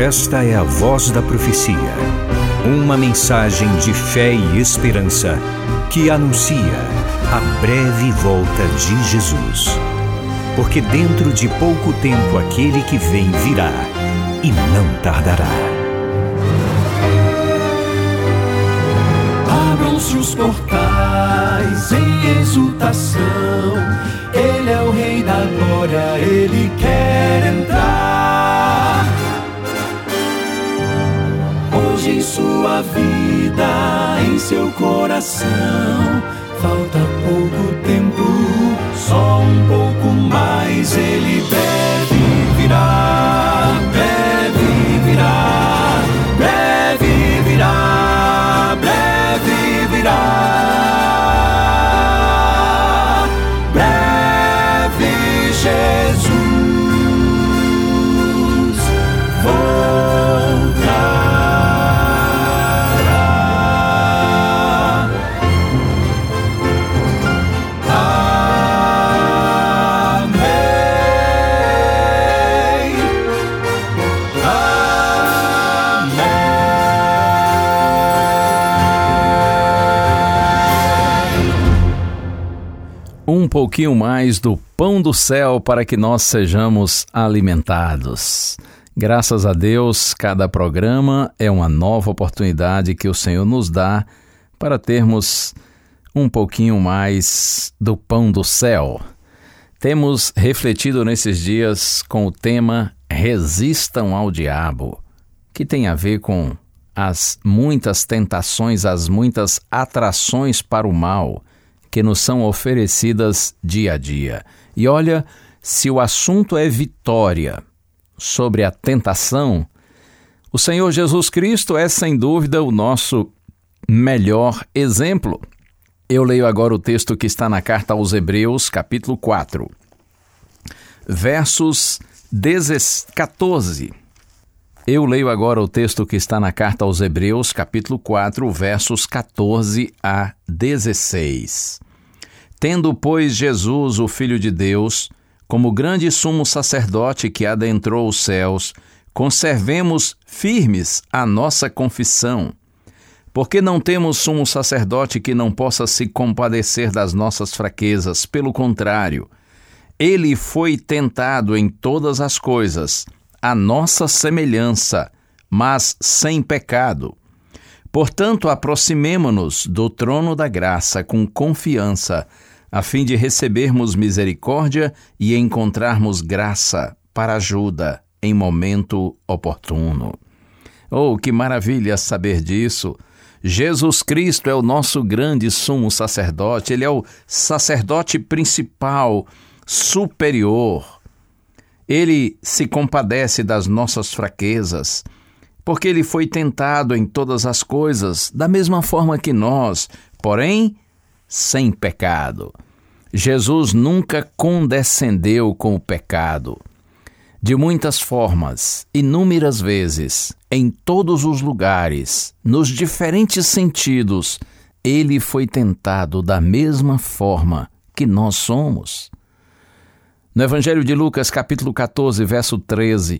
Esta é a Voz da Profecia, uma mensagem de fé e esperança que anuncia a breve volta de Jesus. Porque dentro de pouco tempo aquele que vem virá e não tardará. Abram-se os portais em exultação, Ele é o Rei da Glória, Ele quer entrar. Hoje em sua vida, em seu coração, falta pouco tempo, só um pouco mais. Ele breve virá, breve virá, breve virá, breve virá. Breve Jesus voltará. Um pouquinho mais do pão do céu para que nós sejamos alimentados. Graças a Deus, cada programa é uma nova oportunidade que o Senhor nos dá para termos um pouquinho mais do pão do céu. Temos refletido nesses dias com o tema Resistam ao Diabo, que tem a ver com as muitas tentações, as muitas atrações para o mal que nos são oferecidas dia a dia. E olha, se o assunto é vitória sobre a tentação, o Senhor Jesus Cristo é sem dúvida o nosso melhor exemplo. Eu leio agora o texto que está na carta aos Hebreus, capítulo 4, versos 14. Eu leio agora o texto que está na carta aos Hebreus, capítulo 4, versos 14 a 16. Tendo, pois, Jesus, o Filho de Deus, como grande sumo sacerdote que adentrou os céus, conservemos firmes a nossa confissão. Porque não temos sumo sacerdote que não possa se compadecer das nossas fraquezas. Pelo contrário, ele foi tentado em todas as coisas, a nossa semelhança, mas sem pecado. Portanto, aproximemo-nos do trono da graça com confiança, a fim de recebermos misericórdia e encontrarmos graça para ajuda em momento oportuno. Oh, que maravilha saber disso! Jesus Cristo é o nosso grande sumo sacerdote, ele é o sacerdote principal, superior. Ele se compadece das nossas fraquezas, porque ele foi tentado em todas as coisas, da mesma forma que nós, porém, sem pecado. Jesus nunca condescendeu com o pecado. De muitas formas, inúmeras vezes, em todos os lugares, nos diferentes sentidos, ele foi tentado da mesma forma que nós somos. No Evangelho de Lucas, capítulo 14, verso 13,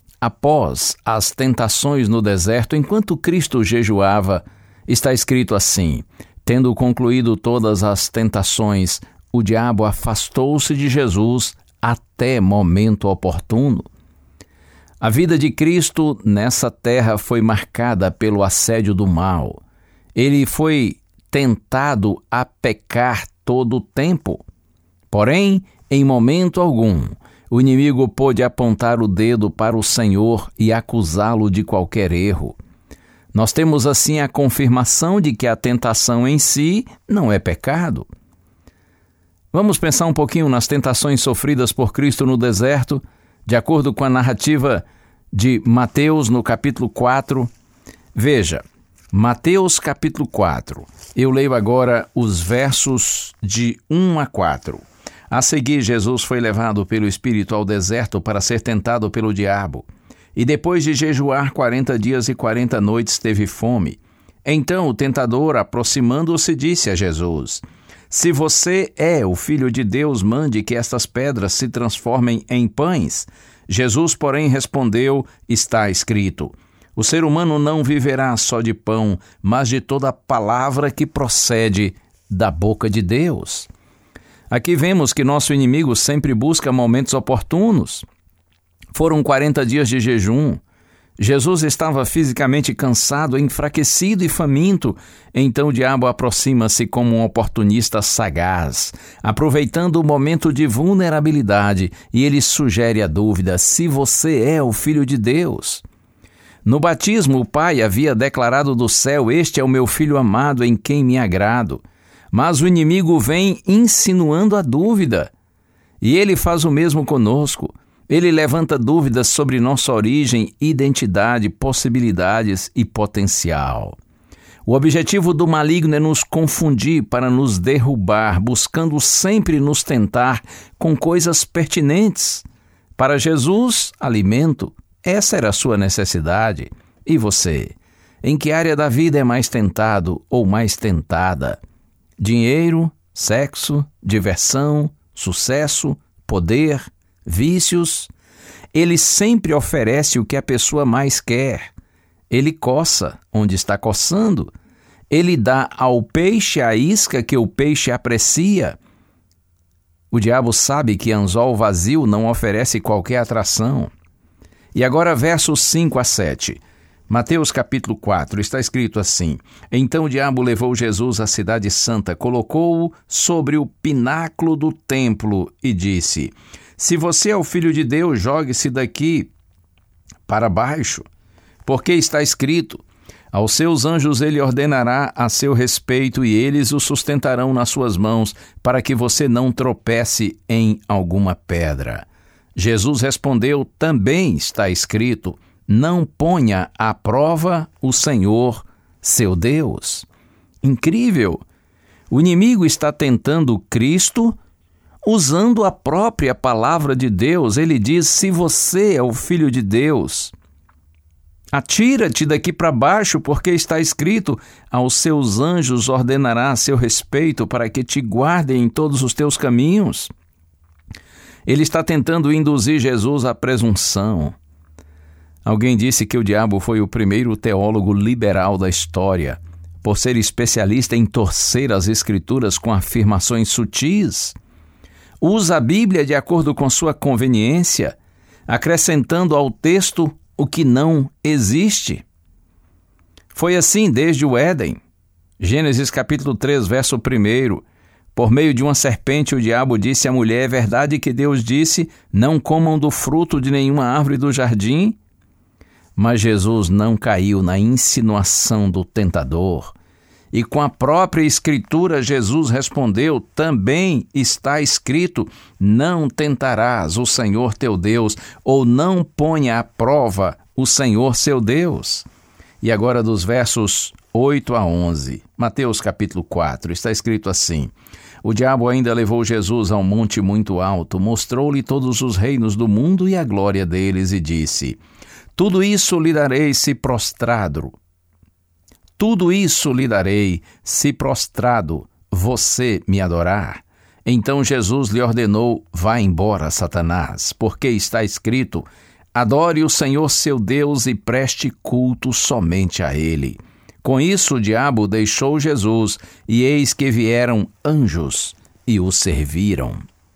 após as tentações no deserto, enquanto Cristo jejuava, está escrito assim: tendo concluído todas as tentações, o diabo afastou-se de Jesus até momento oportuno. A vida de Cristo nessa terra foi marcada pelo assédio do mal. Ele foi tentado a pecar todo o tempo. Porém, em momento algum, o inimigo pôde apontar o dedo para o Senhor e acusá-lo de qualquer erro. Nós temos assim a confirmação de que a tentação em si não é pecado. Vamos pensar um pouquinho nas tentações sofridas por Cristo no deserto, de acordo com a narrativa de Mateus no capítulo 4. Veja, Mateus capítulo 4. Eu leio agora os versos de 1 a 4. A seguir, Jesus foi levado pelo Espírito ao deserto para ser tentado pelo diabo. E depois de jejuar 40 dias e 40 noites, teve fome. Então o tentador, aproximando-se, disse a Jesus: Se você é o Filho de Deus, mande que estas pedras se transformem em pães. Jesus, porém, respondeu: está escrito: o ser humano não viverá só de pão, mas de toda palavra que procede da boca de Deus. Aqui vemos que nosso inimigo sempre busca momentos oportunos. Foram 40 dias de jejum. Jesus estava fisicamente cansado, enfraquecido e faminto. Então o diabo aproxima-se como um oportunista sagaz, aproveitando o momento de vulnerabilidade, e ele sugere a dúvida: se você é o Filho de Deus. No batismo, o Pai havia declarado do céu: este é o meu Filho amado, em quem me agrado. Mas o inimigo vem insinuando a dúvida. E ele faz o mesmo conosco. Ele levanta dúvidas sobre nossa origem, identidade, possibilidades e potencial. O objetivo do maligno é nos confundir para nos derrubar, buscando sempre nos tentar com coisas pertinentes. Para Jesus, alimento. Essa era a sua necessidade. E você? Em que área da vida é mais tentado ou mais tentada? Dinheiro, sexo, diversão, sucesso, poder, vícios? Ele sempre oferece o que a pessoa mais quer. Ele coça onde está coçando. Ele dá ao peixe a isca que o peixe aprecia. O diabo sabe que anzol vazio não oferece qualquer atração. E agora versos 5 a 7. Mateus capítulo 4, está escrito assim: então o diabo levou Jesus à cidade santa, colocou-o sobre o pináculo do templo e disse: se você é o Filho de Deus, jogue-se daqui para baixo, porque está escrito: aos seus anjos ele ordenará a seu respeito e eles o sustentarão nas suas mãos, para que você não tropece em alguma pedra. Jesus respondeu: também está escrito: não ponha à prova o Senhor, seu Deus. Incrível! O inimigo está tentando Cristo usando a própria palavra de Deus. Ele diz: se você é o Filho de Deus, atira-te daqui para baixo, porque está escrito: aos seus anjos ordenará a seu respeito, para que te guardem em todos os teus caminhos. Ele está tentando induzir Jesus à presunção. Alguém disse que o diabo foi o primeiro teólogo liberal da história, por ser especialista em torcer as Escrituras com afirmações sutis. Usa a Bíblia de acordo com sua conveniência, acrescentando ao texto o que não existe. Foi assim desde o Éden. Gênesis capítulo 3, verso 1. Por meio de uma serpente, o diabo disse à mulher: é verdade que Deus disse: não comam do fruto de nenhuma árvore do jardim? Mas Jesus não caiu na insinuação do tentador. E com a própria Escritura, Jesus respondeu: também está escrito: não tentarás o Senhor teu Deus, ou não ponha à prova o Senhor seu Deus. E agora dos versos 8 a 11, Mateus capítulo 4, está escrito assim: o diabo ainda levou Jesus a um monte muito alto, mostrou-lhe todos os reinos do mundo e a glória deles, e disse: tudo isso lhe darei se prostrado. Tudo isso lhe darei se prostrado você me adorar. Então Jesus lhe ordenou: vá embora, Satanás, porque está escrito: adore o Senhor seu Deus e preste culto somente a ele. Com isso o diabo deixou Jesus, e eis que vieram anjos e o serviram.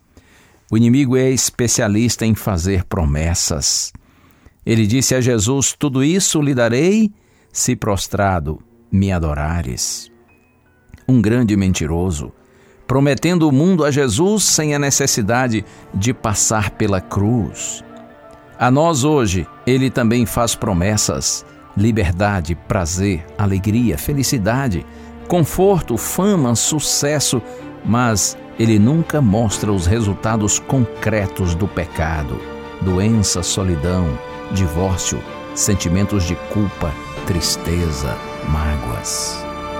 O inimigo é especialista em fazer promessas. Ele disse a Jesus: tudo isso lhe darei se prostrado me adorares. Um grande mentiroso, prometendo o mundo a Jesus sem a necessidade de passar pela cruz. A nós hoje, ele também faz promessas: liberdade, prazer, alegria, felicidade, conforto, fama, sucesso, mas ele nunca mostra os resultados concretos do pecado: doença, solidão, divórcio, sentimentos de culpa, tristeza, mágoas.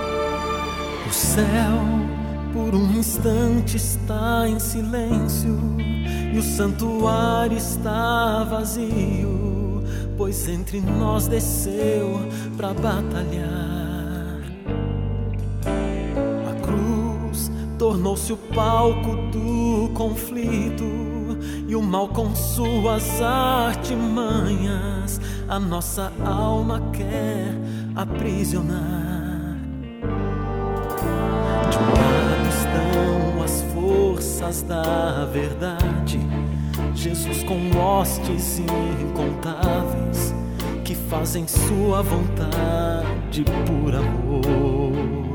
O céu por um instante está em silêncio e o santuário está vazio, pois entre nós desceu para batalhar. A cruz tornou-se o palco do conflito e e o mal com suas artimanhas a nossa alma quer aprisionar. De um lado estão as forças da verdade, Jesus com hostes incontáveis que fazem sua vontade por amor.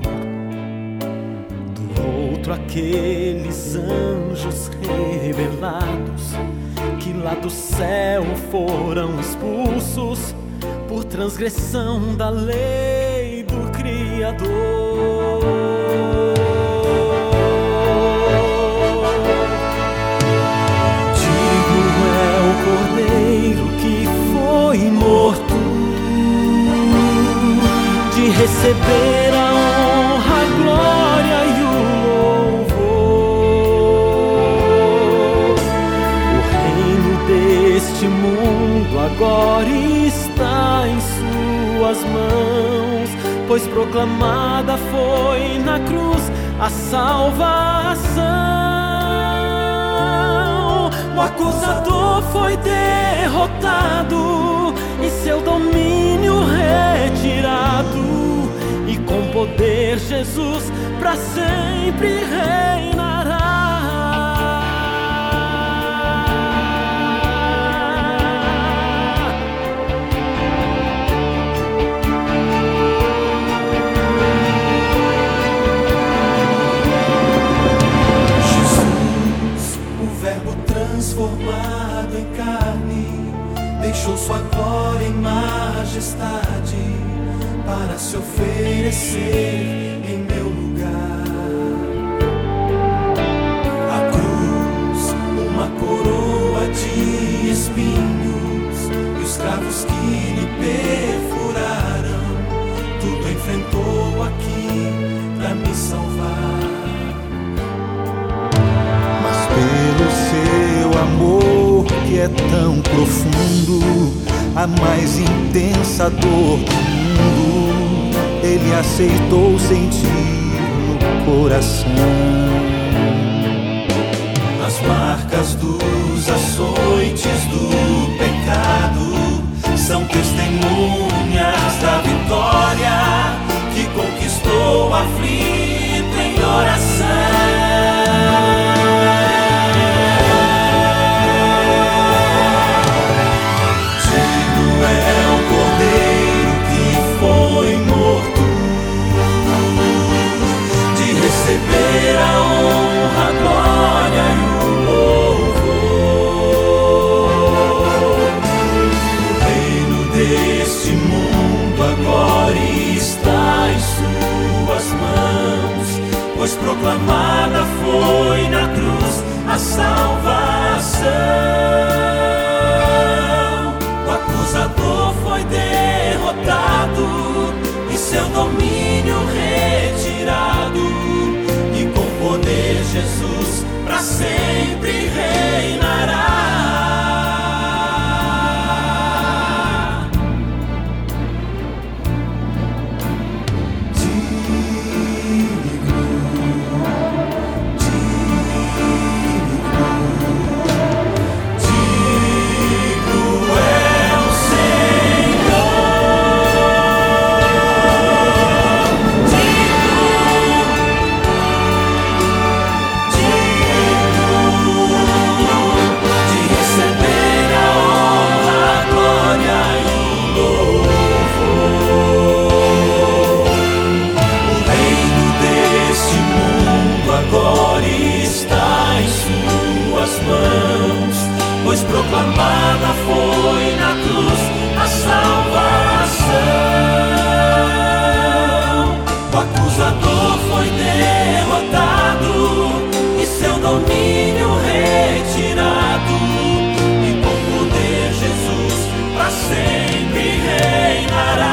Do outro, aqueles anjos rebelados que lá do céu foram expulsos por transgressão da lei do Criador. Digno é o Cordeiro que foi morto de receber a honra, a glória e o louvor. O reino deste mundo agora está em suas mãos, pois proclamada foi na cruz a salvação. O acusador foi derrotado e seu domínio retirado, e com poder Jesus para sempre reinará. Transformado em carne, deixou sua glória e majestade para se oferecer em meu lugar. A cruz, uma coroa de espinhos, e os cravos que lhe perfuraram, tudo enfrentou aqui para me salvar. Pelo seu amor que é tão profundo, a mais intensa dor do mundo, Ele aceitou sentir no coração. As marcas dos açoites do pecado são testemunhas da vitória que conquistou aflito em oração. Receber a honra, a glória e o louvor. O reino deste mundo agora está em suas mãos, pois proclamada foi na cruz a salvação. O acusador foi derrotado e seu domínio retirado, Jesus para sempre reinará. Pois proclamada foi na cruz a salvação. O acusador foi derrotado e seu domínio retirado, e com poder Jesus para sempre reinará.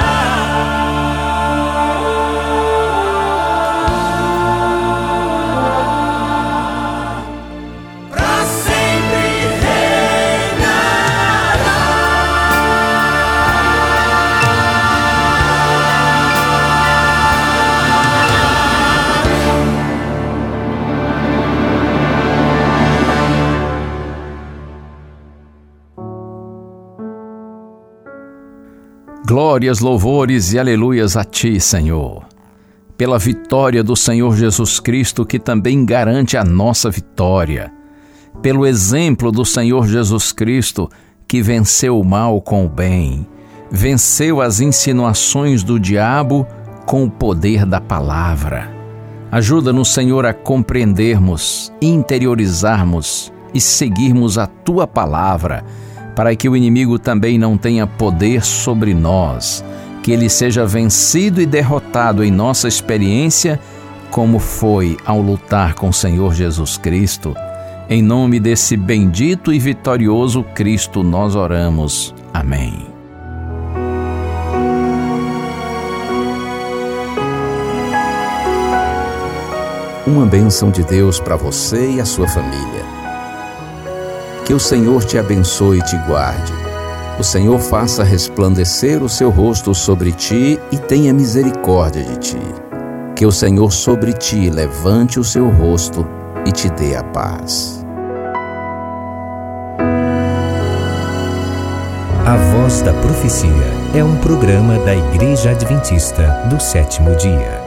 Glórias, louvores e aleluias a Ti, Senhor, pela vitória do Senhor Jesus Cristo, que também garante a nossa vitória, pelo exemplo do Senhor Jesus Cristo, que venceu o mal com o bem, venceu as insinuações do diabo com o poder da palavra. Ajuda-nos, Senhor, a compreendermos, interiorizarmos e seguirmos a Tua palavra, para que o inimigo também não tenha poder sobre nós, que ele seja vencido e derrotado em nossa experiência, como foi ao lutar com o Senhor Jesus Cristo. Em nome desse bendito e vitorioso Cristo nós oramos. Amém. Uma bênção de Deus para você e a sua família. Que o Senhor te abençoe e te guarde. O Senhor faça resplandecer o seu rosto sobre ti e tenha misericórdia de ti. Que o Senhor sobre ti levante o seu rosto e te dê a paz. A Voz da Profecia é um programa da Igreja Adventista do Sétimo Dia.